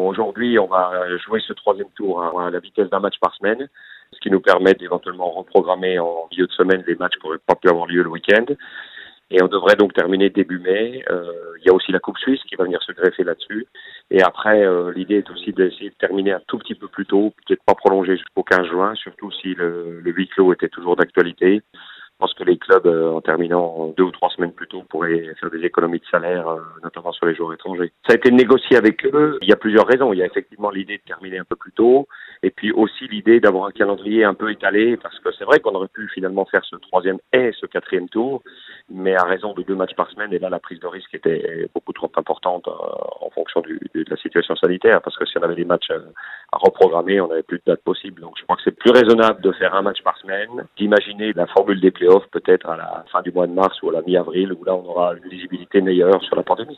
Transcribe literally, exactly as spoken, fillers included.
aujourd'hui, on va jouer ce troisième tour à la vitesse d'un match par semaine, ce qui nous permet d'éventuellement reprogrammer en milieu de semaine les matchs qui n'auraient pas pu avoir lieu le week-end. Et on devrait donc terminer début mai. Euh, il y a aussi la Coupe Suisse qui va venir se greffer là-dessus. Et après, euh, l'idée est aussi d'essayer de terminer un tout petit peu plus tôt, peut-être pas prolonger jusqu'au quinze juin, surtout si le, le huis clos était toujours d'actualité. Je pense que les clubs, euh, en terminant deux ou trois semaines plus tôt, pourraient faire des économies de salaire, euh, notamment sur les joueurs étrangers. Ça a été négocié avec eux. Il y a plusieurs raisons. Il y a effectivement l'idée de terminer un peu plus tôt, et puis aussi l'idée d'avoir un calendrier un peu étalé, parce que c'est vrai qu'on aurait pu finalement faire ce troisième et ce quatrième tour, mais à raison de deux matchs par semaine, et là la prise de risque était beaucoup trop importante euh, en fonction du, de la situation sanitaire, parce que si on avait des matchs euh, à reprogrammer, on n'avait plus de date possible. Donc je crois que c'est plus raisonnable de faire un match par semaine, d'imaginer la formule des playoffs peut-être à la fin du mois de mars ou à la mi-avril, où là on aura une visibilité meilleure sur la pandémie.